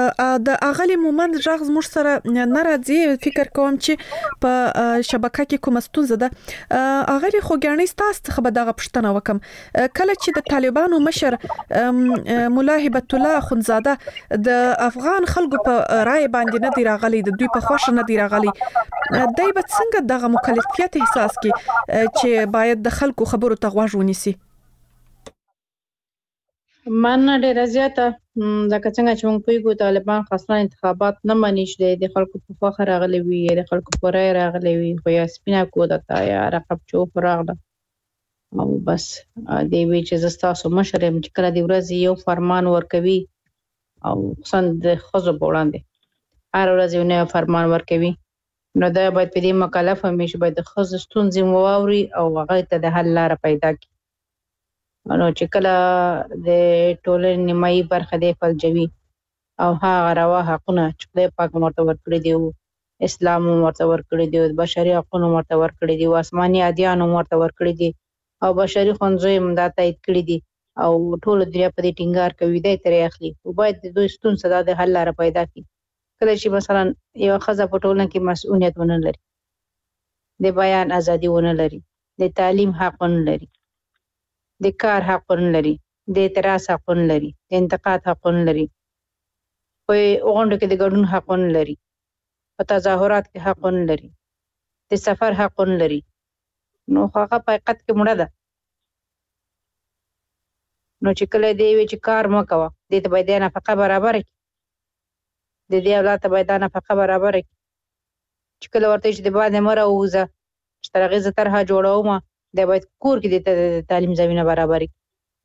د اغلی مومند ژغ زموږ سره نه راځي. فکر کوم چې په شبکه کې کوم ستونزه ده. اغلی خوګانی ستاسو څخه به دغه پوښتنه وکم. کله چې د طالبانو مشر مولا هبت الله اخونزاده د افغان خلکو په رائے باندې نه دی راغلی، د دوی په خوښه نه دی راغلی، دای به څنګه دغه مکلفیت احساس کی چې باید د خلکو خبرو ته غوږ ونیسي؟ من ډیره زیاته لکه څنګه چې موږ پوهیږو طالبان خاصه انتخابات نه مني چې د خلکو په خوښه راغلي وي، د خلکو په رایه راغلي وي، خو یا سپینه کودتا یا رقب چوپ راغله او بس دی وی چې زه ستاسو مشر یم چې کله د ورځې یو فرمان ورکوي او خصوصا د ښځو په وړاندې هر ورځ یو نوی فرمان ورکوي، نو دا باید په دې مکلف هم وي چې باید د ښځو ستونزې واوري او هغه ته د حل لاره پیدا کړي. نو چې کله د ټولنې نیمایي برخه دی فلجوي او هغه روا حقونه چې خدای پاک ورته ورکړي دي، اسلام ورته ورکړي دي، بشري حقونه ورته ورکړي دي، آسماني ادیان ورته ورکړي دي او بشري ښوونځي هم دا تایید کړي دي او ټول دنیا په دې ټینګار کوي دی ترې اخلي، او باید د دوی ستونزه د حل لاره پیدا کړي. کله چې مثلا یو ښځه په ټولنه کې مسؤلیت ونه لري، د بیان ازادي ونه لري، د تعلیم حق ونه لري، د کار حق ونه لري، د اعتراض حق ونه لري، د انتقاد حق ونه لري، په غونډو کې د ګډون حق ونه لري، په تظاهرات کې حق ونه لري، د سفر حق ونه لري، نو هغه په حقیقت کې مړه ده. نو چې کله دی وی چې کار مه کوه، دې ته باید نفقه برابر کړي، د دې اولاد ته باید نفقه برابر کړي. چې کله ورته چې د باندې مه راووځه چې تر هغې زه طرحه جوړومه، دی باید کور کې د تعلیم زمینه برابر کړي.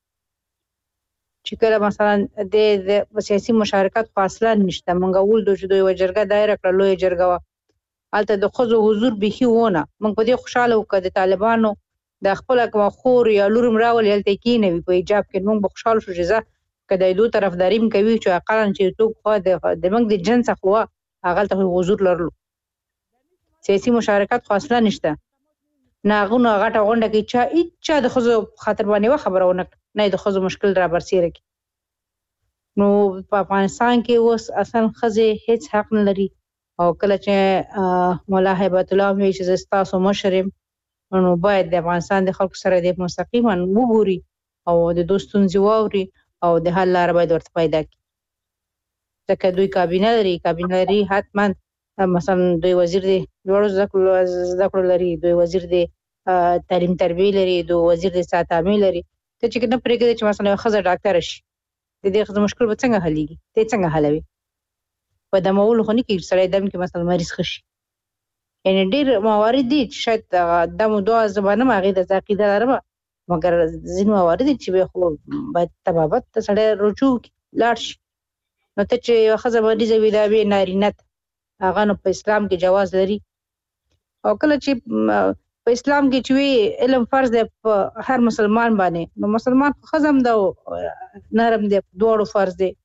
چې کله مثلا د سیاسي مشارکت خو اصلا نشته، موږ ولدو چې دوی یوه جرګه دایره کړه، لویه جرګه وه، هلته د ښځو حضور بیخي ونه. موږ په دې خوشحاله وو که د طالبانو د خپله کومه خور یا لور هم راولي هلته یې کېنوي په حجاب کې، موږ به خوشحاله شو چې زه که د دوی طرفداري هم کوي چې اقلا چې څوک خو د موږ د جنس څخه وه هغه هلته حضور لرلو. سیاسي مشارکت خو اصلا نشته، نه هغونه غټه غونډه کې چا هېچا د ښځو خاطر باندې یوه خبره ونه کړه، نه د ښځو مشکل را برسېره کړي. نو په افغانستان کې اوس اصلا ښځې هېڅ حق نه لري، او کله چې مولا هیبت الله وایي چې زه ستاسو مشر یم، نو باید د افغانستان د خلکو سره د مستقیما وګوري او د دوی ستونزې واوري او د حل لاره باید ورته پیدا کړي. ځکه دوی کابینه لري، کابینه لري حتما مثلا دوی وزیر دی لوړو زده کړو لري، دوی وزیر دی تعلیم تربیه لري، دوی وزیر دی ساعت عامې لري. ته چې نه پرېږدې چې مثلا یوه ښځه ډاکټره شي، د دې ښځو مشکل به څنګه حلېږي؟ ته یې څنګه حلوې؟ په دمولو خو نه کېږي سړی دم کې مثلا مریض ښه شي. یعنې ډېر موارد دي چې شاید دم و دعا زه به نه یم هغې ته زه عقیده لرمه، مګر ځینې موارد دي چې بیا خو باید طبابت ته سړی رجوع وکړي لاړ شي. نو ته چې یوه ښځه مریضه وي دا بیا نارینه ته هغه نو په اسلام کې جواز لري. او کله چې په اسلام کې چې وي علم فرض دی په هر مسلمان باندې، نو مسلمان خو ښځه هم ده نرم دی، دواړو فرض دی.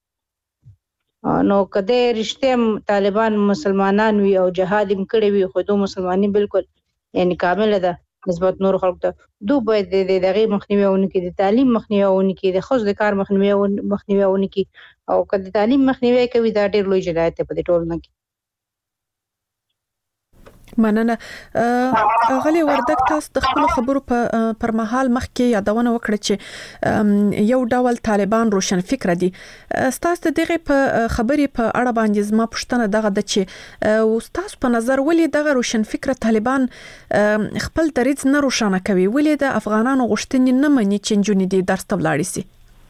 نو که دی رښتیا طالبان مسلمانان وي او جهاد هم کړی وي، خو دو مسلماني بالکل یعنې کامله ده نسبت نورو خلکو ته، دو باید د هغې مخنیوی ونه کړي، د تعلیم مخنیوی ونه کړي، د ښځو د کار مخنیوی ونه کړي. او که د تعلیم مخنیوی کوي دا ډېر لوی جنایت دی په دې ټولنه کې. مننه. اغلی وردک تاسو د خپل خبرو پر مهال مخکې یادونه وکړه چې یو ډول طالبان روشن فکر دي. تاسو د دغه په خبرې په اړه باندې زما پوښتنه دغه ده چې تاسو په نظر ولې دغه روشن فکر طالبان خپل دریځ نه روښانه کوي؟ ولې د افغانانو غوښتنې نه مني چې نجونې دې درس ته ولاړې شي؟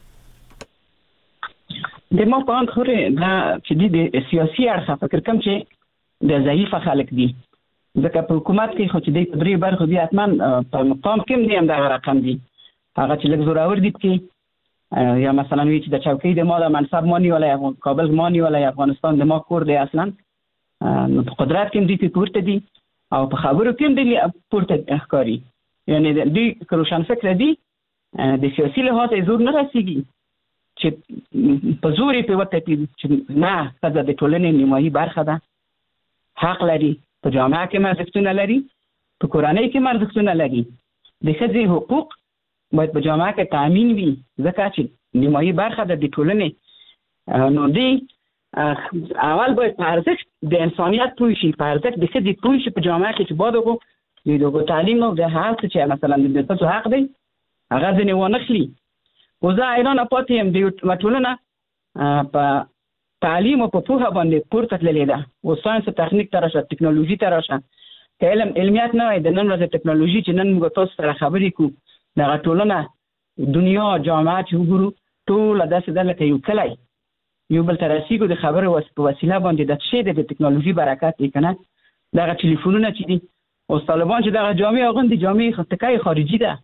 د ما په اند خورې دا چې د سیاسي اړخه فکر کوم چې د ضعیفه خلک دي، ځکه په حکومت کې خو چې دی په درې برخو دي حتما په مقام کې هم دي همدغه رقم دي، هغه چې لږ زورور دي پکې، یا مثلا وي چې د چوکۍ د ما د منصب ما نیولی، کابل ما نیولی، افغانستان د ما کور دی اصلا، نو په قدرت کې هم دوی پورته دي او په خبرو کې هم دوی پورته ښکاري. یعنې دوی که روشن فکره دي د سیاسي لحاظ یې زور نه رسېږي چې په زور یې پرې وتپي چې نه ښځه د ټولنې نیمایي برخه ده، حق لري، په جامعه کې ارزښتونه لري، په کورنۍ کې ارزښتونه لري. د ښځې حقوق باید په جامعه کې تامین وي ځکه چې نیمایي برخه ده د ټولنې. نو دوی اول باید په ارزښت د انسانیت پوه شي، په ارزښت د ښځې پوه شي په جامعه کې چې باید دغه تعلیم او د هر څه چې مثلا د ښځو حق دی هغه ځینې ونه خلي. خو زه حیرانه پاتې یم د یوه ټولنه په تعلیم او په پوهه باندې پورته تللې ده. او ساینس او تخنیک ته راشه، ټکنالوژي ته راشه، که علمیت نه وای د نن ورځې ټکنالوژي چې نن موږ تاسو سره خبرې کوو، دغه ټولنه دنیا جامعه چې وګورو ټوله داسې ده لکه یو کلی یو بل ته رسیږو د خبرې په وسیله باندې د څه د ټکنالوژي برکت دی که نه. دغه ټلیفونونه چې دي اوس طالبان چې دغه جامې اغوندي، جامې ټکای خارجي ده،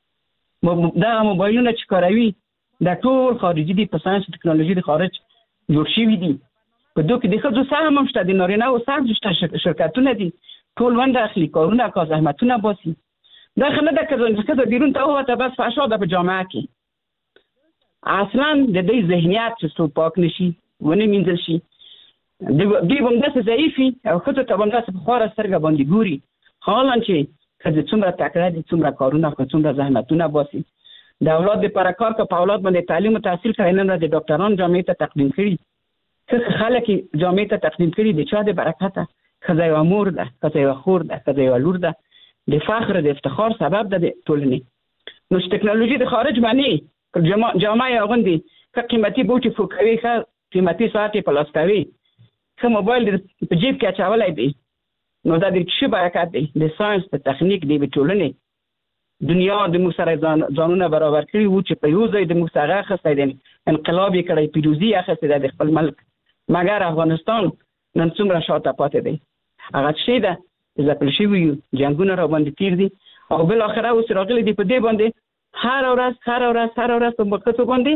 دغه موبایلونه چې کاروي دا ټول خارجي دي، په ساینس او ټکنالوژي د خارج جوړ شوي دي. په دوی کې د ښځو سهم هم شته، د نارینه او سهم شته، شرکتونه دي، ټول ونډه اخلي، کارونه کا زحمتونه باسي. دا خو نه ده که ښځه بیرون ته ووته بس فحشا ده په جامعه کې. اصلا د دې ذهنیت چې څوک پاک نشي ونه مینځل شي، دوی به همداسې ضعیفي او ښځو ته به همداسې په خواره سترګه باندې ګوري، حالا چې ښځې څومره تکړه دي، څومره کارونه کوي، څومره زحمتونه باسي. د اولاد دپاره کار که په اولاد باندې تعلیم او تحصیل کړی، نن ورځ د ډاکټران جامعې ته تقدیم کړي، خلک جامعې ته تقدیم کړي، د چا د برکته؟ ښځه یوه مور ده، ښځه یوه خور ده، ښځه یوه لور ده، د فخر د افتخار سبب ده د ټولنې. نو چې ټکنالوژي د خارج باندې جامعه یې اغوندي، ښه قیمتي بوټي فوکوي، ښه قیمتي ساعت یې په لاس کوي، ښه موبایل په جیب کې اچولی دی، نو دا د څه برکت دی؟ د ساینس د تخنیک د یوې ټولنې دنیا د موږ سره ځانونه برابر کړي وو چې په یو ځای د موږ څخه اخیستی دی، انقلاب یې کړی، پیروزي یې اخیستې ده د خپل ملک. مګر افغانستان نن څومره شاته پاتې دی؟ هغه څه ده ځپل شوي یو، جنګونه را باندې تیر دي او بالاخره اوس راغلي دي په دې باندې هر ورځ په ښځو باندې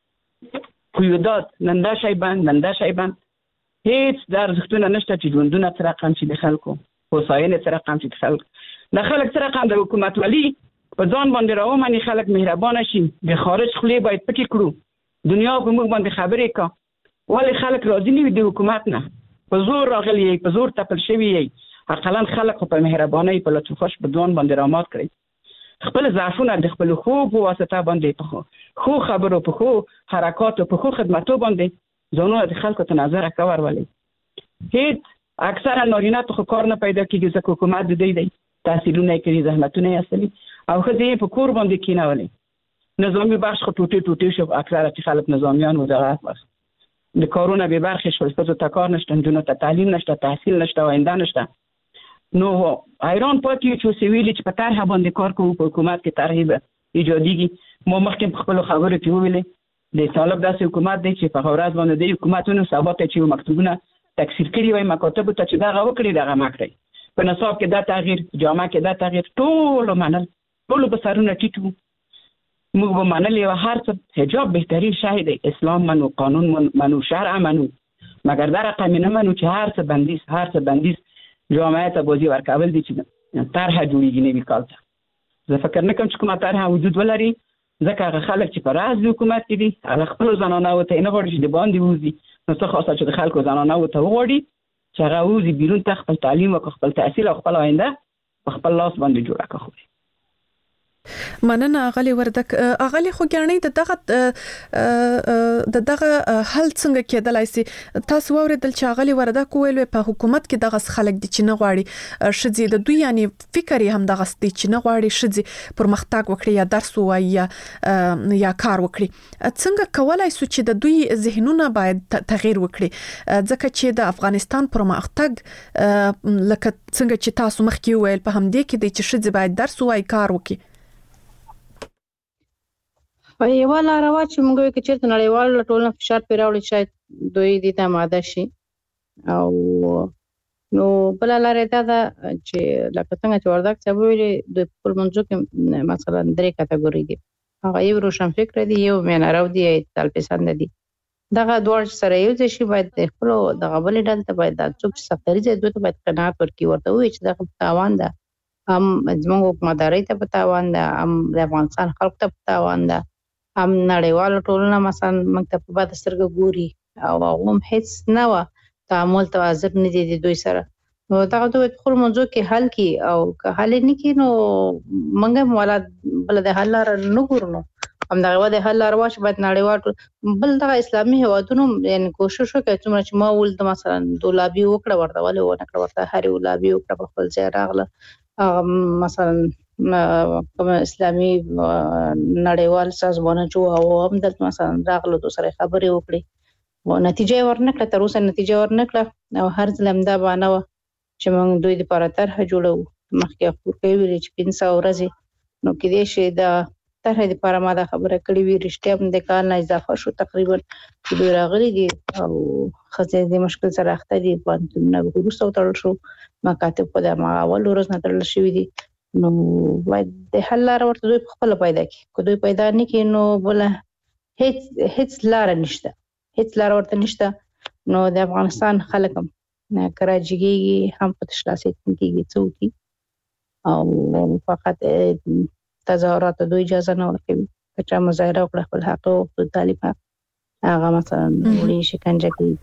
قیودات، نن دا شی بند، نن دا شی بند. هیڅ د ارزښتونه نشته چې ژوندونه څه رقم شي د خلکو، هوساینې څه رقم شي د خلکو، د خلک څه رقم د حکومتولي په ځان باندې راومني، خلک مهربانه شي، د خارج خولې باید پټې کړو، دنیا په موږ باندې خبرې کا. ولې خلک راضي نه وي د حکومت نه؟ په زور راغلي یې، په زور تپل شوي یې. اقلا خلک په مهربانۍ په لطف خوش په ځان باندې رامات کړئ، خپل ضعفونه د خپل خو په واسطه باندې په خو خبرو، په خو حرکاتو، په خو خدماتو باندې ځانونه د خلکو ته نظر کور ولې. هیڅ اکثره نارینه ته خو کار نه پیدا کېږي ځکه حکومت د دی تحصیلونه یې کړي، زحمتونه یې اصلي او ښځې یې په کور باندې کېنولې. نظامي بخش خو ټوټې شو، اکثره چې خلک نظامیان و دغه د کارونه بې برخې شول، ښځو ته کار نشته، نجونو ته تعلیم نشته، تحصیل نشته، آینده نشته. نو حیران پاتې یو چې اوس یې ویلي چې په طرحه باندې کار کوو، په حکومت کې طرحې به ایجادېږي. ما مخکې په خپلو خبرو کې وویلې د طالب داسې حکومت دی چې په هغه ورځ باندې د حکومتونو سبا ته چې مکتوبونه تکثیر کړي وای مکاتبو ته چې دغه وکړي دغه مه کړئ، په نصاب کې دا تغییر، جامه کې دا تغییر، ټولو منل، ټولو به سرونه ټیټ وو، موږ به منلې وه هر څه. حجاب بهترین شی دی، اسلام منو، قانون منو، شرع منو، مګر دا رقم یې نه منو چې هر څه بندیز جامعه ته بازی ورکول دي چې طرحه جوړېږي نوي کال ته. زه فکر نه کوم چې کومه طرحه وجود ولري، ځکه هغه خلک چې په راز د حکومت کې دي هغه خپلو زنانهو ته یې نه غواړي چې د باندې ووځي. نو څه خاصه چې د خلکو زنانهو ته وغواړي چې هغه ووځي بیرون ته، خپل تعلیم وکړي، خپل تحصیل او خپل آینده په خپل لاس باندې جوړه کړي. مننه اغلی وردک. اغلی خو ګرنۍ دغه حل څنګه کېدلای شي؟ تاسو اوریدل چې اغلی وردک ویل په حکومت کې دغه خلک دي چې نه غواړي شذې د دوی یعنی فکر یې هم دغه ستې چې نه غواړي شذې پرمختګ وکړي یا درس وایي یا کار وکړي. څنګه کولای شو چې د دوی ذهنونه باید تغییر وکړي؟ ځکه چې د افغانستان پرمختګ لکه څنګه چې تاسو مخکې ویل په همدې کې دی چې شذې باید درس وایي کار وکړي. یوه لاره وه چې موږ وایو که چېرته نړیوال ټولنه فشار پرې راوړي شاید دوی دې ته آماده شي. او نو بله لاره دا ده چې لکه څنګه چې وردک صاحب ویلي دوی په خپل منځو کې مثلا 3 کټګورۍ دي، هغه یو روشنفکره دي، یو مینه دي، اعتدال پسنده دي. دغه دواړه سره یو ځای شي باید د خپلو دغه بلې ډلې ته باید دا څوک چې سختدریځ دوی ته باید قناعت ورکړي، ورته ووایي چې دغه په تاوان ده، هم زموږ حکومتدارۍ ته په تاوان ده، هم د افغانستان خلکو ته په تاوان ده، هم نړیواله ټولنه مثلا موږ ته په بده سترګه ګوري او هغه هم هېڅ نه وه تعامل ته حاضر نه دي د دوی سره. نو دغه دوی په خپلو منځو کې حل کړي او که حل یې نه کړي نو موږ هم والا بله د حل لاره نه ګورو. نو همدغه وده حل لار واش باید نړیوال بل دغه اسلامي هیوادونو یعنی کوشش وکړي څومره چې ما ولد مثلا د لابي وکړه ورته ولې ونه کړ ورته هري لابي وکړه په خپل ځای راغله مثلا کوم اسلامي نړیوال سازمان چې او هم د مثلا راغله د سره خبرې وکړي او نتیجه ورنکړه تر اوسه نتیجه ورنکړه او هر ځلم دا باندې چې موږ دوی لپاره طرح جوړو مخکې خپل کوي چې 500 ورځې نو کې دې شي دا طرح لپاره ما دا خبره کړې وی رښتیا هم د کال نه اضافه شو تقریبا چې دوی راغلي دي او خزه دې مشکل سره اخته دي باندې نه ورسو تړل شو مکاتب په د اول ورځ نه تړل شوې دي نو باید د حل لار ورته دوی خپل پیدا کړي کو دوی پیدا نه کړي نو بل هیڅ لار نشته هیڅ لار ورته نشته نو د افغانستان خلک هم کراچيږي هم په تشلاسي کېږي څوکي او فقط تظاهرات دوی اجازه نه ورکوي چې مظاهره وکړي خپل حق او د طالب حق هغه مثلا وړي شکنجه کوي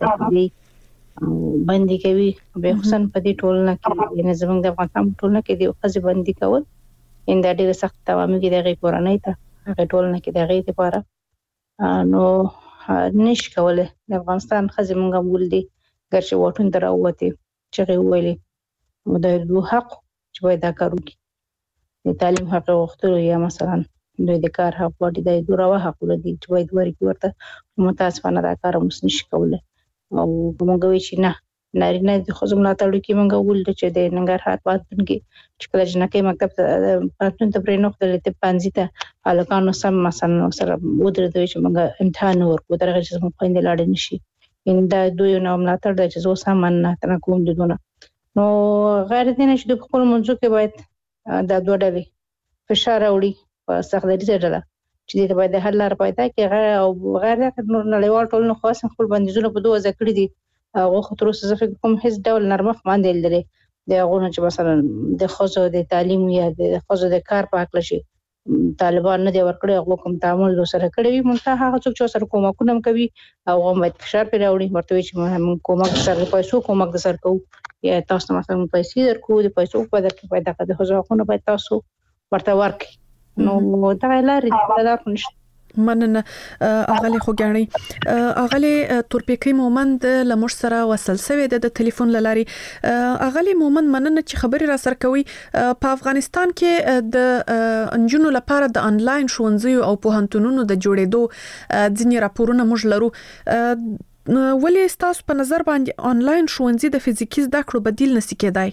باندې کوي به حسن په دې ټولنه کې نه زمونږ د افغانستان ټولنه کې دی خزي باندې کول ان د ډېر سخت توامل کې دغه کورنۍ ته هغه ټولنه کې دغه لپاره نو نش کوله د افغانستان خزي مونږ ولدي ګرځي وټون دراوته چې ویلي مو د حق چې باید دا کار وکړي د تعلیم حق غوښتل یا مثلا دوی د کار حق وړي د دوره حق ولدي چې باید ورکی ورته متاسفانه دا کار موږ نشو کولای او موږ وی چې نه نارینه د خزم لا تړو کې موږ ول چې د ننګرهار پاتون کې چې کله جنکه مکتب پاتون ته پرې نوخت لته پانځي ته الکانو سم مثلا سره ودر دوی چې موږ امتحان ورکو درغه چې موږ خويند لاړ نشي ان دا دوی نو ملا تړ د چې زو سامان نه تنه کوم دونه نو غیر دینه چې د خپل منځو کې باید دا دوه ډلې فشار وړي په سختګۍ سره چې د باید حل لار پیدا کړي او غیر نور نړیوال ټولنه خاص خپل بندیزونه په دوه ذکر دي او خطر څه فکر کوم هیڅ ډول نرمخ باندې لري د هغه چې مثلا د خزو د تعلیم یا د خزو د کار په اړه شي طالبان نه دی ورکړي هغه کوم تعامل سره کړی وي مونږ هغه څوک چې سره کومکونه کوي او هم فشار پر راوړي ورته چې موږ کومک سره پیسو کومک د سر کوو یا تاسو مثلا پیسې درکو د پیسو په درکې پیدا کړه خو ځکه باید تاسو ورته ورکړي نو دا لارې دا نشته مننه اغلی خوګانی اغلی تورپیکی مومند لمر سره وصل سوی د ټلیفون لاري اغلی مومند مننه چې خبري را سر کوي په افغانستان کې د انجونو لپاره د انلاین ښوونځي او پوهنتونونو د جوړېدو ځینې راپورونه موږ لرو ولې تاسو په نظر باندې انلاین ښوونځي د فزیکي زده کړو بدیل نشي کېدای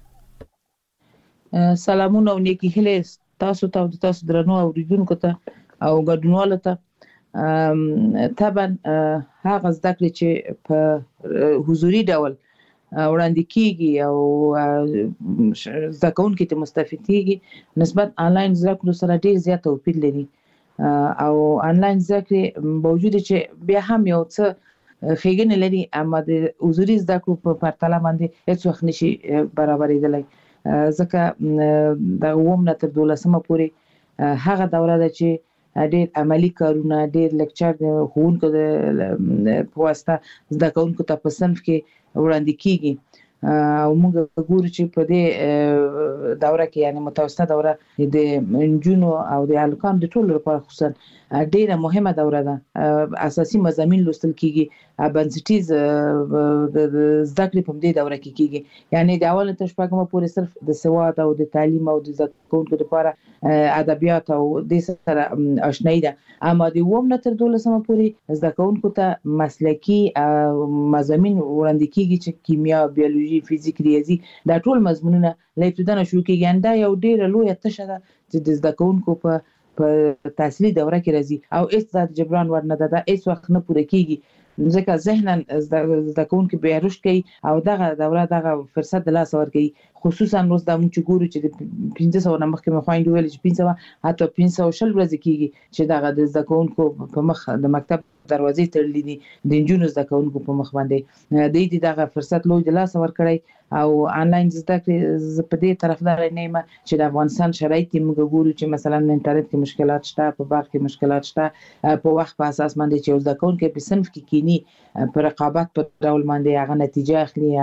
سلامونه او نیکی هله تاسو ته تاسو درنو اوریدونکو ته او ګډونوالو ته طبعا هغه زده کړې چې په حضوري ډول وړاندې کیږي او زده کوونکي ته مستفید کیږي نسبت انلاین زده کړو سره ډیر زیات توپیر لري او انلاین زده کړې باوجود چې بیا هم یو څه خېګنه لري اما د حضوري زده کړو په پرتله باندې هیڅ وخت نشي برابرېدلی ځکه د اوم نه تر 12مه پورې هغه دوره ده چې ډېر عملی کارونه ډېر لیکچر د هوونکو د پواسطه زده کوونکو ته په صنف کې وړاندې کیږي او موږ ګورو چې په دې دوره کې یعنی متوسطه دوره د انجونو او د الکان د ټولو لپاره خصوصا ډېره مهمه دوره ده اساسي مضامین لوستل کیږي بنسټیز د زده کړې په دې دوره کې کیږي یعنی د اول تر شپږمه پورې صرف د سواد او د تعلیم او د زده کوونکو لپاره ادبیات او د سره آشنایی ده اما د اوم نه تر 12مه پورې زده کوونکو ته مسلکی مضامین وړاندې کیږي چې کیمیا بیولوژي فزیک ریاضي دا ټول مضمونونه له ابتدا شروع کیږي دا یو ډیر لوی تشه ده چې د زده کوونکو په تحصیلي دوره کې راځي او هیڅ د جبران ورنه ده هیڅ وخت نه پوره کیږي ځکه ذهنن زده کوونکي به رشد کوي او دغه دوره دغه فرصت د لاس ورکوي خصوصا نو د موږ ګورو چې د 1500 نه مخکې مخاین ویل چې 500 حتی 500 شل ورځې کیږي چې دغه د زده کوونکو په مخ د مکتب دروازې تړلې دي د انجونو زده کوونکو په مخ باندې د دې دغه فرصت لوی د لاس ورکړی او انلاین زده کړې په دې طرفدار نه یم چې د افغانستان شرایط موږ ګورو چې مثلا انټرنیټ کې مشکلات شته په باغ کې مشکلات شته په وخت په اساس باندې چې زده کوونکي په صنف کې کینی په رقابت په ډول باندې هغه نتیجه اخلي هغه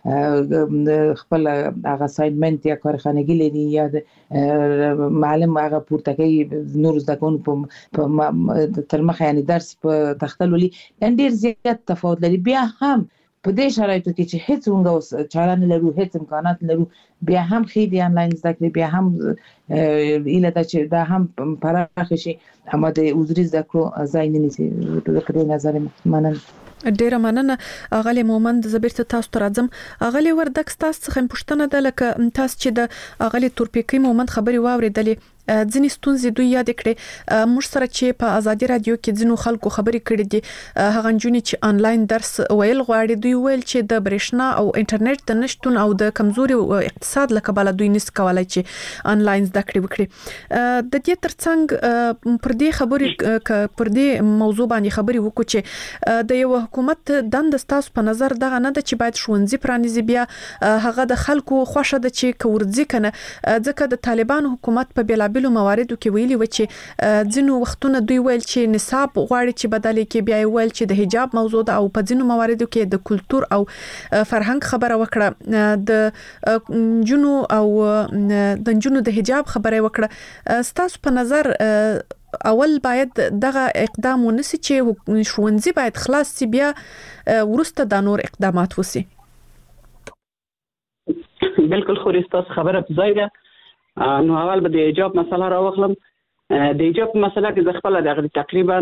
خپل هغه اساینمنت یا کارخانګي لري یا معلم هغه پورته کوي نور زده کوونکو تر مخه یعنی درس په تختلولي ډېر زیات تفاوت لري. بیا هم په دې شرایطو کې چې هیڅ څنګه چاره نه لرو، هیڅ امکانات نه لرو، بیا هم خېدي انلاین زده کړې، بیا هم ایله دا چې دا هم پراخ شي اما د حضوري زده کړو ځای نه نیسي. د کړې نظر مننه. ډیره مننه اغلی مومند. زبرته تاسو ته راځم. اغلی وردک تاسو څخه پوښتنه ده لکه تاسو چې د اغلی تورپیکی مومند خبري واوریدلې ځینې ستونزې دوی یاد کړې موږ سره چې په ازادي رادیو کې ځینو خلکو خبري کړې دي هغه جونې چې انلاین درس ویل غواړي دوی ویل چې د برېښنا او انټرنیټ د نشټون او د کمزوري اقتصاد له کبله دوی نس کولای چې انلاین زده کړې وکړي. د دې ترڅنګ پر دې خبري پر دې موضوع باندې خبري وکړو چې د یو حکومت دند تاسو په نظر دغه نه ده چې باید ښوونځي پرانیزي بیا هغه د خلکو خوښه ده چې کورځي کنه ځکه د طالبان حکومت په بلا بلو مواردو کې ویلي و چې ځینو وختونه دوی ویل چې نصاب غواړي چې بدلې کې بیا ویل چې د حجاب موضوع ده او په ځینو مواردو کې د کلچر او فرهنګ خبره وکړه د جنو او د جنو د حجاب خبره وکړه. ستاسو په نظر اول باید دغه اقدام ونسی چې ښوونځي باید خلاص سي بیا ورسته د نور اقدامات وسی؟ بالکل خو ریستاس خبره ځای ده. نو اول به د حجاب مسله راوخلم. د حجاب مسله کې ز خپل د تقریبا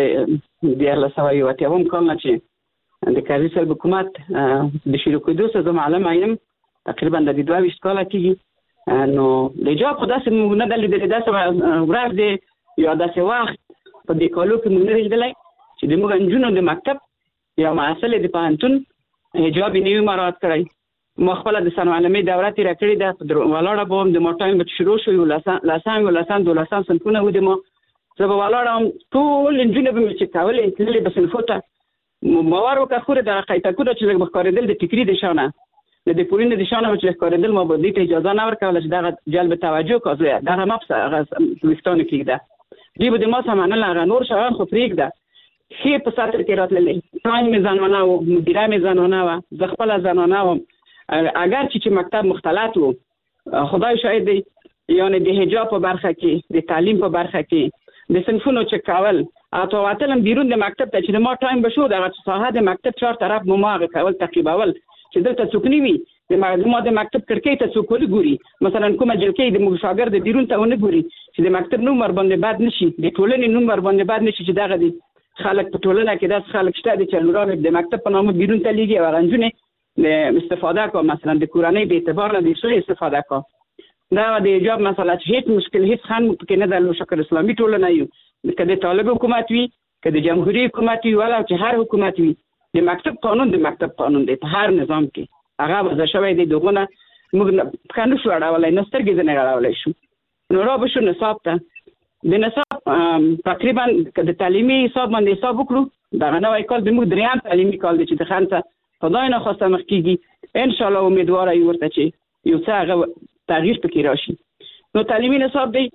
د 1980 کال نه چې د کاري صاحب حکومت د شروع کېدو سره معلم عینم تقریبا د 22 کال کېږي. نو د حجاب خو داسې موږ نه دلیدل داسې ورځ دی یا داسې وخت په دې کالو کې موږ نه لیدلای چې د موږ انجونو د مکتب یا محصل د پانتون حجاب نیو مراد کړی. مخبله د ثانوي علمي دوره تیر کړې ده ولاړه بوم د موټایم به شروع شو لسان صنفونه و د مو زه به ولاړم ټول انجینر به چې کولې تللې به صنفوته موارو کا خوره د قایته کوله چې به کاردل د فکری د شانه د پورینه د شانه چې کاردل ما به دې اجازه نه ورکول چې دغه جلب توجه کوي دغه مفس وستانه کېده دی به د ما سمانه لغه نور شان خو فریق ده خې په ساتر کې راتللې ټایم میزانونه او مدیره میزانونه و ز خپل زنانه و اگر چې مکتب مختلط وو خدای شاهد دی یعنی د حجاب په برخه کې د تعلیم په برخه کې د صنفونو چې کول او واتلم بیرون د مکتب ته چې ما ټایم بشو دغه ساحه د مکتب چهار طرف مماغه کول تقریباول چې دلته څوک نیوي د معلومات د مکتب کړکۍ ته څوک ګوري مثلا کومه جلکې د شاګرد د بیرون ته ونه ګوري چې د مکتب نومبر باندې باد نشي د ټولنې نومبر باندې باد نشي چې دغه دي خلک په ټولنه کې داس خلک شته د چلورانو د مکتب په نامه بیرون ته لیږي او غنجونه د استفاده کو مثلا د کورنۍ به اعتبار نه دي سو استفاده کو دا د حجاب مسله چې هیڅ مشکل هیڅ خان کې نه د شکر اسلامي ټولنه یو کله طالب حکومت وي کله جمهوریت حکومت وي ولا چې هر حکومت وي د مکتب قانون دی په هر نظام کې هغه وځه شوی دی دغه موږ کانو شو اړولای نسترګې نه اړولای شو نو را به شو نصاب ته د نصاب تقریبا د تعلیمي حساب باندې حساب وکړو دا نوې کال د موږ دریم تعلیمي کال دی چې د خانته خدای نه خواسته مخ کیږي ان شاء الله امیدواره یو ورته چې یو څه هغه تغییر پکې راشي. نو تعلیمي نصاب دی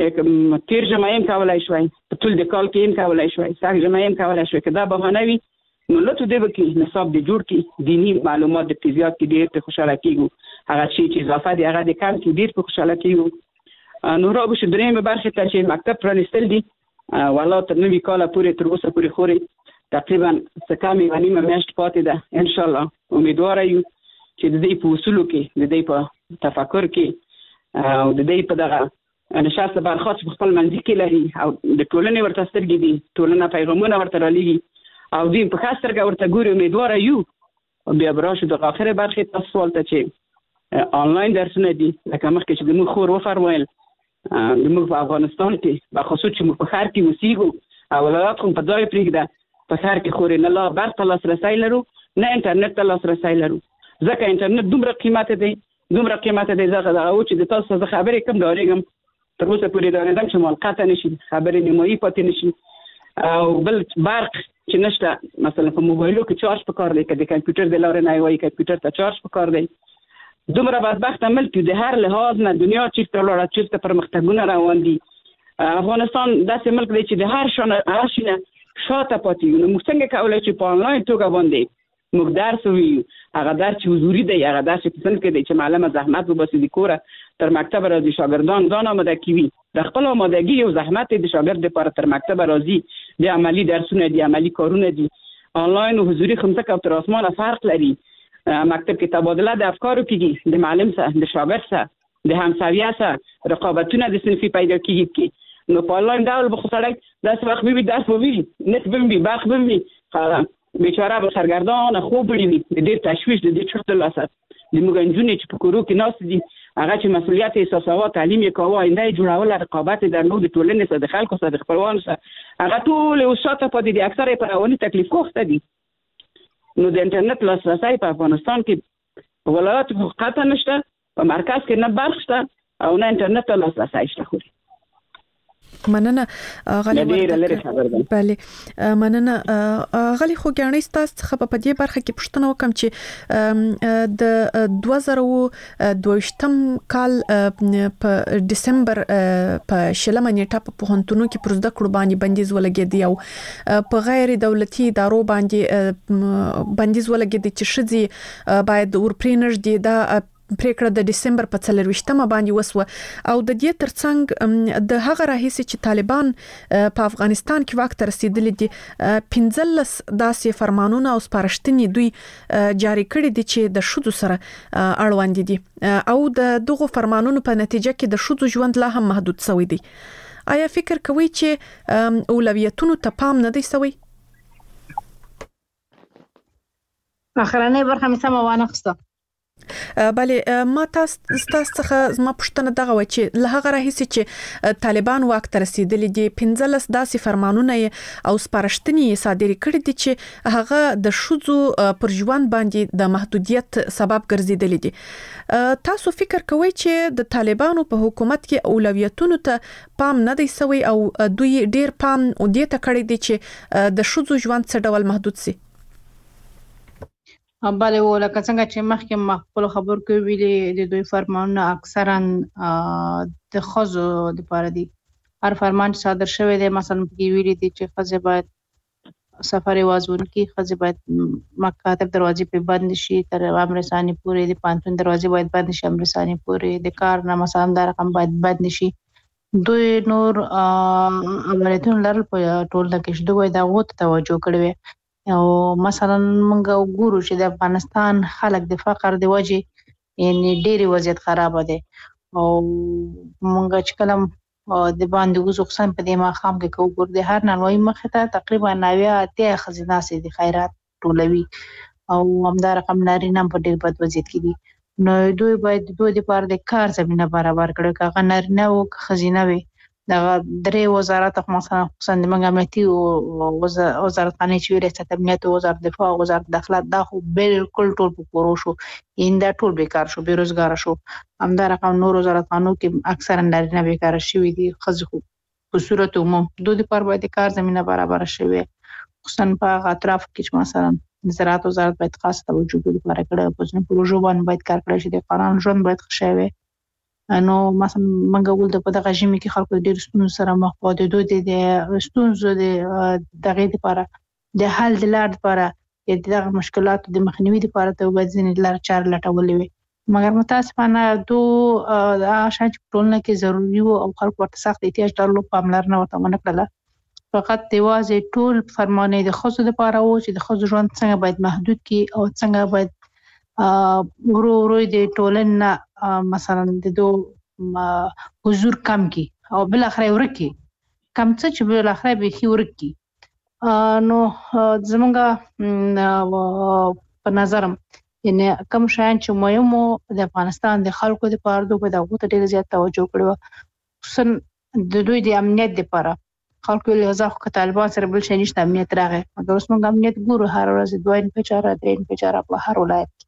تیر جمعیم کولای شوی په ټول د کال کې کولای شوی ساق جمعیم کولای شوی کدا بهانه وي نو لته دی وکي نصاب دی جوړ کی دینی معلومات د فزیات کې ډیر په خوشاله کیږي هغه شی چې اضافه دی هغه د کار کې ډیر په خوشاله کیږي. نو را به درېمه برخه ته چې مکتب پرانستل دي والله تر نوې کال پورې تر اوسه پورې خوري تقریبا سکامي ونیمه میاشت پاتې ده ان شاء الله امیدواره یو چې د دې په اصولو کې د دې په تفکر کې او د دې په دغه نشاط برخاست خپل منځ کې لري او د ټولنې ورته سترګې دي ټولنه پیغامونه ورته رالېږي او دې په خاص سترګه ورته ګوري امیدواره یو بیا براشه د اخره برخه تاسو ولته چې آنلاین درسونه دي لکه مخکې چې موږ خور وفرمایل موږ په افغانستان کې په خصوص چې موږ په ښار کې اوسېږو او ولایت خو په ځای پرېږده په ښار کې خوري نه لا برق ته لاسرسی لرو نه انټرنیټ ته لاسرسی لرو ځکه انټرنیټ دومره قیمت دی ځکه دا او چې د تاسو څخه خبرې کم ډارېږم تر اوسه پورې ډارېدم چې ملقته نشي خبرې نیمایي پاتې نشي او بل برق چې نشته مثلا په موبایلو کې چارج پکار دی که د کمپیوټر د لارې نه وایي کمپیوټر ته چارج پکار دی دومره بدبخت ملک د هر لحاظ نه دنیا چیرته ولاړه چیرته پرمختګونه روان دي افغانستان داسې ملک دی چې د هر شي نه شاته پاتې نو موږ څنګه کولای چې په آنلاین توګه باندې موږ درس ویو هغه درس چې حضوري دی هغه درس چې څنګه دی چې معلم زحمت وباسي د کوره تر مکتب راځي شاګردان ځان آماده کوي د خپل آمادګي او زحمت د شاګرد لپاره تر مکتب راځي د عملی درسونه دي عملی کارونه دي آنلاین او حضوري خمسه او تر اسمانه فرق لري مکتب کې تبادله د افکارو کېږي د معلم سره د شاګرد سره د همسویه سره رقابتونه د صنفي پیدا کېږي نو په آنلاین ډول به خسړی داس وخت به درس ووي نت به وي برق به وي بیچاره به سرګردان خوب وړي د ډېر تشویش د دې چرته لاسه د موږ انجونې چې په کورو کې ناست دي هغه چې مسؤلیت احساسوا تعلیم یې کوه آینده یې جوړول رقابت درلود د ټولنې سره د خلکو سره د خپلوانو سره هغه ټول اوس شاته پاتې دي اکثره یې په رواني تکلیف کوخته دي نو د انټرنیټ لاسرسی په افغانستان کې په ولایاتو کې قطعا نشته په مرکز کې نه برق شته او نه انټرنیټ لاسرسی شته خو مننه غالي بله مننه غالي خو ګڼې ستاسو څخه په دې برخه کې پوښتنه وکم چې د 2022م کال په دسمبر په شلمه نیټه په پوهنتونو کې پر زده کړو باندې بندیز ولګېدی او په غیر دولتي ادارو باندې بندیز ولګېدی چې شذي باید ورپرینر دي دا پریکړه د دسمبر په 24مه باندې وسوه او د دې ترڅنګ د هغه راهیسي چې طالبان په افغانستان کې وخت رسیدلې دي 15 داسې فرمانونه او سپارښتنې دوی جاری کړي دي چې د شذو سره اړوند دي او د دغه فرمانونو په نتیجه کې د شذو ژوند لا هم محدود شوی دی آیا فکر کوئ چې اولویتونو ته پام نه دی شوی اخرنۍ برخه مې سم وانخسته بله ما تاسو څخه زما پوښتنه دغه و چې له هغه راهیسي چې طالبان واک ته رسیدلي دي 15 داسې فرمانونه او سپارښتنې صادرې کړې دي چې هغه د شذو پر ژوند باندې د محدودیت سبب ګرځیدلي دي تاسو فکر کوئ چې د طالبانو په حکومت کې اولویتونو ته پام نه دی شوی او دوی ډیر پام دې ته کړی دي چې د شذو ژوند څه ډول محدود شي بله ولکه څنګه چې مخکې ما خپل خبر کې ویلي د دوی فرمانونه اکثرا د ښځو لپاره دي هر فرمان صادر شوی دی مثلا په ویلي دي چې ښځې باید سفر وازون کې ښځې باید مکاتب دروازې په بند شي تر امر ثاني پورې د پانتون دروازې باید بند شي امر ثاني پورې د کار نه مثلا دا رقم باید بند شي دوی نور عملیاتونه لرل په ټولنه کې دوی دا غوته توجه کړې او مثلا موږ وګورو چې د افغانستان خلک د فقر د وجې یعنی ډېری وضعیت خراب دي او موږ چې کلم د باندې وزو خصن په دې ماخام کې وګور د هر ننوي مخه ته تقریبا 90 خزینه سي د خیرات ټولوي او همدا رقم نارینه په ډېر بد وضعیت کې دي نو دوی باید دوی د پاره د کار زمينه برابر کړي کاغه نارینه او خزینه وي دا درې وزارت مثلا خصوصا د امنیتي وزارت خانه چې ریاست امنیت وزارت دفاع وزارت داخله دا خو بالکل ټول په پورو شو ایندا ټول بیکار شو بیروزګار شو همدا رقم نور وزارت خانو کې اکثر نارینه بیکار شوی دي خځو په صورت عموم دوی پر باندې کار زمينه برابر شوی خصوصا په اطراف کې مثلا زراعت وزارت باید خاص توجه لپاره کړي په ځینو پروژو باندې باید کار کړی شي د قانون ژوند باید ښه وي نو مثلا منګه ول د په دغه ژمي کې خلکو ډېر ستونزې سره مخ پاتې دوی د ستونزو د دغه لپاره د حل د لار لپاره د دغه مشکلات د مخنیوي لپاره ته باید ځینې لار چار لټولې وي مګر متاسفانه شاید ټولنه کې ضروري او خلکو ورته سخت احتیاج درلود پاملرنه ورته ونه کړله فقط دیوازه ټول فرمانې د خصوص لپاره و چې د خصوص ژوند څنګه باید محدود کی او څنګه باید ورو د ټولنه مثلا د دو حضور کم کی او بل اخره ورکی کم څه چې بل اخره به هی ورکی نو زمونږ په نظرم یعنی کوم شاین چې مهمو د افغانستان د خلکو لپاره دوی د غوته ډیر زیات توجه کړو خصوصا د دوی د امنیت لپاره خلکو له ځکه طالبان سره بل شي نشته امنیت راغی مګر اوس موږ امنیت ګورو هر ورځ دوه په چاره درې په چاره په هر ولایت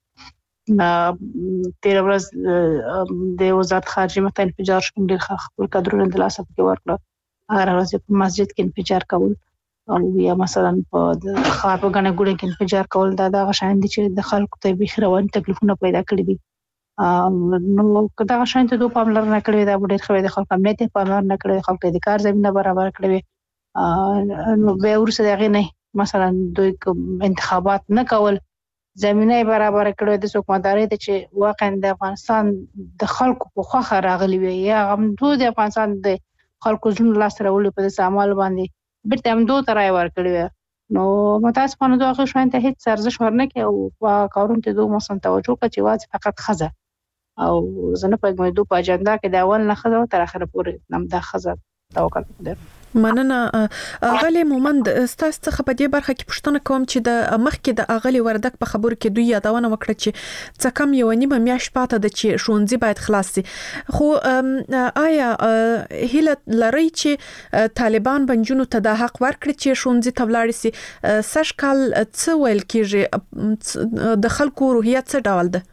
تیر ورځ د وزارت خارجه مته انفجار شوم ډیر خپل کډرونه د لاسه کې ورکړه هر ورځ په مسجد کې انفجار کول او یا مثلا په خار په غنه ګوډه کې انفجار کول دا غشان دي چې د خلکو ته به خروان تکلیفونه پیدا کړی دي نو کدا غشان ته دوه پاملرنه کړې دا ډیر خو د خلکو امنیت پاملرنه کړې خلکو د کار زمينه برابر کړې نو به ورسره هغه نه مثلا دوی انتخابات نه کول، زمینه برابر کړو د حکومتداري ته چې واقعا د افغانستان د خلکو په خوخه راغلی وي یا هم دوی د افغانستان د خلکو زړه لاس راولي په دې عمل باندې بیرته هم دوی ته رای ورکړي نو متاسفانه دوی هغه شوان ته هیڅ ارزښ ورنکړي او کارون ته دوی مثلا توجه کوي چې واځي فقط خزه او زنه په موضوع په اجنډا کې د اول نه خزه تر اخره پورې نم د خزه توکل کوي. مننه اغلی مومند ستاسو څخه په دې برخه کې پوښتنه کوم چې د مخکې د اغلی وردک په خبرو کې دوی یادونه وکړه چې څه کم یو نیمه میاشت پاته د چې ښوونځي باید خلاص شي، خو آیا هیله لري چې طالبان بنجونو ته د حق ورکړي چې ښوونځي ته ولاړ شي؟ سږ کال څه ویل کېږي د خلکو روحیه څه ډول ده؟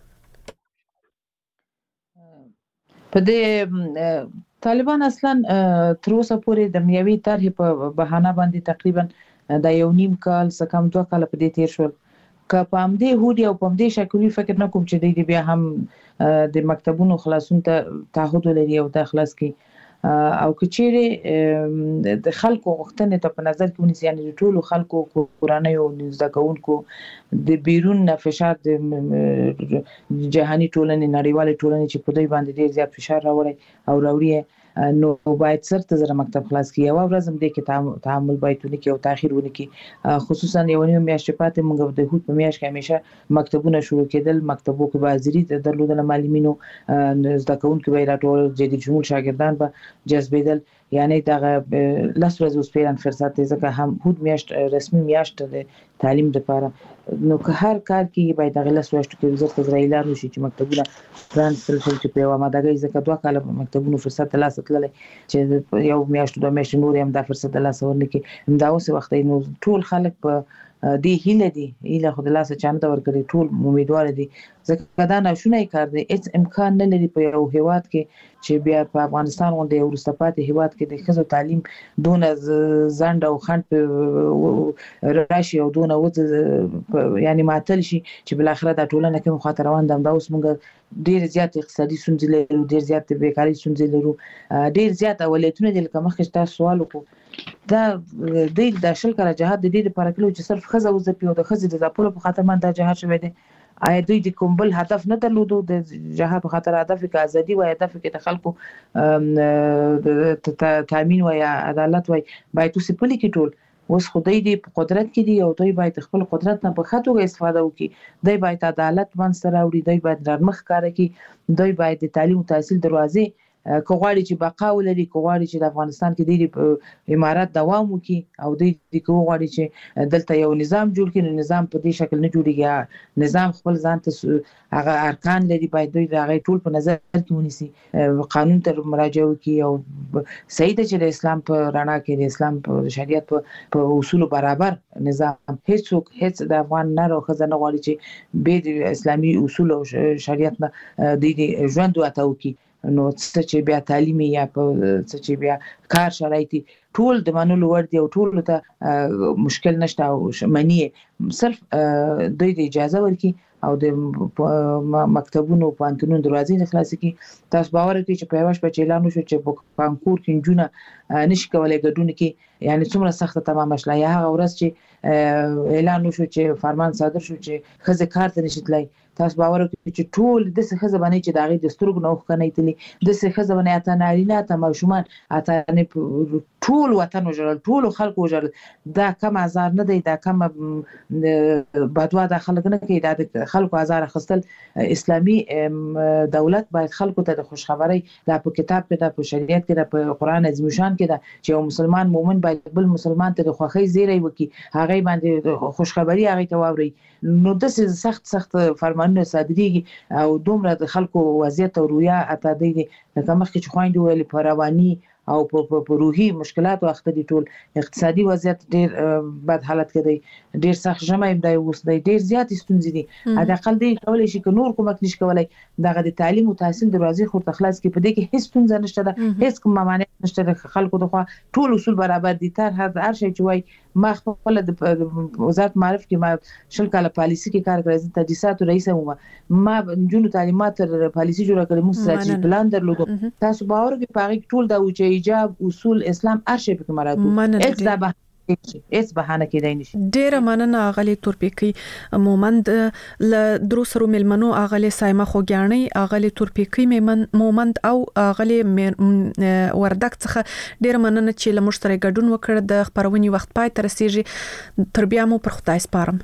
په دې طالبان اصلا تر اوسه پورې د میوي طرح په بهانه باندې تقریبا د یو نیم کال څخه کم 2 کال په دې تیر شول. که په همدې هودي او په همدې شکلي فکر نه کوم چې دوی بیا هم د مکتبونو خلاصون ته تعهد لري او د خلاص کی او کچېره د خلکو غوښتنې ته په نظر کې ونیسي، یعنی ټول خلکو قرآني او زده کوونکو د بیرون فشار د جهاني ټولنې نړیوالې ټولنې چې په دوی باندې ډیر زیات فشار راوړي او راوړي نو باید سرته زره مکتب خلاص کی. یو ورځ هم د کې تعامل باید ونکي او تاخير ونکي، خصوصا یو نیم میاشت پاتې موږ د هوت په میاشت کې همیشه مکتبونه شروع کېدل، مکتبو کې بازاري درلودل، معلمینو زده کوونکو به راټول جدي شمول شاګردان به جذبېدل، یعنی دغه لاس ورځ اوس پیران فرصت ځکه هم هوت میاشت رسمي میاشت د تعلیم لپاره نو که هر کار کې باید دغه لاس ورځ کې وزارت اسرائیل شي چې مکتبونه فرانسل چې په آمادګۍ ځکه 2 کال مکتبونو فرصت لاس تللی چې یو میاشت 2 میاشتې نور هم د فرصت لاس ورنکي دا اوس وخت نو ټول خلک په دی هیله خو د لاس چانه ورکړي، ټول امیدوار دي ځکه دا نشونه کار دی، هیڅ امکان نه لري په یو هیواد کې چې بیا په افغانستان غونډه یو ورستپاتې هیواد کې د ښځو تعلیم دون زند او خند راشي او دون یعنی معطل شي چې بل اخره د ټولنه کې مخاطر روان دي. دا اوس موږ ډیر زیات اقتصادي ستونزې لرو، ډیر زیات بیکاری ستونزې لرو، ډیر زیات اولتونه د لکه مخکې تاسو سوال وکړو دا د شل کړه جهاد د دې لپاره کلو چې صرف خزه وځي او د خزه د ځپلو په خاطر باندې جهاد شوی دی. آیا دوی د کوم بل هدف نه درلودو د جهاد په خاطر هدف کې ازادي و هدف کې د خلکو تامین و یا عدالت و باید اوس په لیکي ټول اوس خدای دې په قدرت کې دی او دوی باید خپل قدرت نه په خاطر استفاده وکړي، دوی باید عدالت منځ راوړي، دوی باید نرمخ کار کوي، دوی باید د تعلیم او تحصیل دروازې کوغاړي چې بقا ولري، کوغاړي چې د افغانستان کې د امارات دوام وکړي او د کوغاړي چې دلته یو نظام جوړ کړي. نظام په دې شکل نه جوړیږي، نظام خپل ځان ته هغه ارکان لري، باید دوی هغه ټول په نظر کې ونیسي، قانون ته مراجعه وکړي او صحیح ده چې د اسلام په رڼا کې د اسلام په شریعت په اصول برابر نظام هیڅ د افغان نه راخزه نه غواړي چې به د اسلامي اصول او شریعت نه د ژوند وته وکړي. نو څه چې بیا تعلیمي یا څه چې بیا کار شرایطي ټول د منلو ور دي او ټول ته مشکل نشته او منی صرف دوی د اجازه ورکي او د مکتبونو پانتونو دروازې خلاص کی. تاسو باور کوي چې په واش په اعلان وشو چې په پانکور کې جنونه نشي کولای ګډون کې، یعنی څومره سخته تمام شله یا هغه ورځ چې اعلان وشو چې فرمان صادر شو چې خزه کار ته نشي تلای، تاسو باور کوي چې ټول د څه خزه باندې چې داغي د سترګو نوخ کني تلی د څه خزه باندې اته نارینه ته ماشومان اته نه ټول وطن وجرل ټول خلکو وجرل، دا کم هزار نه دی، دا کم بدوا د خلک نه کوي، دا خلکو هزار خستل. اسلامي دولت باید خلکو ته د خوشخبری دا په کتاب کې دا په شریعت کې دا په قران عظیم شان کې دا چې یو مسلمان مؤمن باید بل مسلمان ته د خوخي زیری وکي، هغه باندې خوشخبری هغه ته واوري. نو د سخت فرمانونه صادریږي او دومره د خلکو وضعیت او رویا اته دی لکه مخکې چې خويندې ویلي په رواني او په روحي مشکلات او اخته دي، ټول اقتصادي وضعیت ډیر بد حالت کې دی، ډیر سخت جمع دی، اوس ډیر زیات ستونزې دي. حداقل دی کولای شي که نور کومک نشي کولای دغه د تعلیم او تحصیل دروازې خو تخلاص کې په دې کې هیڅ ستونزه نشته ده، هیڅ کوم مانع نشته ده، خلکو دغه ټول اصول برابر دي. تر هر شي چې وای ما خپل د وزارت معرف کې ما شل کاله پالیسي کې کار کړی، تدریسات رئیس ما جنو تعلیمات پالیسي جوړه کړې، مو ستراتیژي پلان درلود. تاسو باور کې پاره ټول دا و چې ایجاب اصول اسلام ارشي په مراتب هیڅ بهانه کېدای نشي. ډیره مننه اغلی تورپیکی مومند ل دروسرو ملمنو اغلی سایمه خوګیانی اغلی تورپیکی مومند او اغلی وردک څخه ډیره مننه چې له مشترک ګډون وکړ. د خبرونې وخت پای تر رسیږي. تر بیا مو پر خدای سپارم.